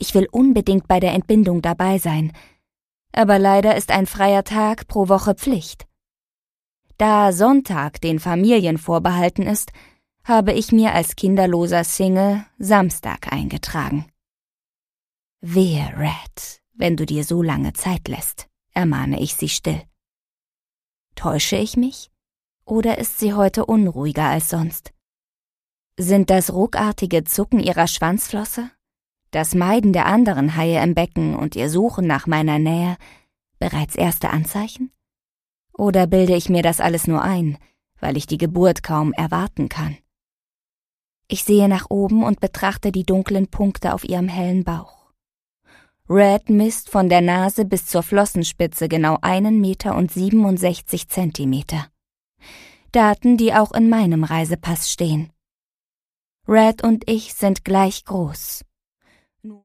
Ich will unbedingt bei der Entbindung dabei sein. Aber leider ist ein freier Tag pro Woche Pflicht. Da Sonntag den Familien vorbehalten ist, habe ich mir als kinderloser Single Samstag eingetragen. Wehe, Red, wenn du dir so lange Zeit lässt, ermahne ich sie still. Täusche ich mich? Oder ist sie heute unruhiger als sonst? Sind das ruckartige Zucken ihrer Schwanzflosse, das Meiden der anderen Haie im Becken und ihr Suchen nach meiner Nähe bereits erste Anzeichen? Oder bilde ich mir das alles nur ein, weil ich die Geburt kaum erwarten kann? Ich sehe nach oben und betrachte die dunklen Punkte auf ihrem hellen Bauch. Red misst von der Nase bis zur Flossenspitze genau 1,67 Meter. Daten, die auch in meinem Reisepass stehen. Red und ich sind gleich groß,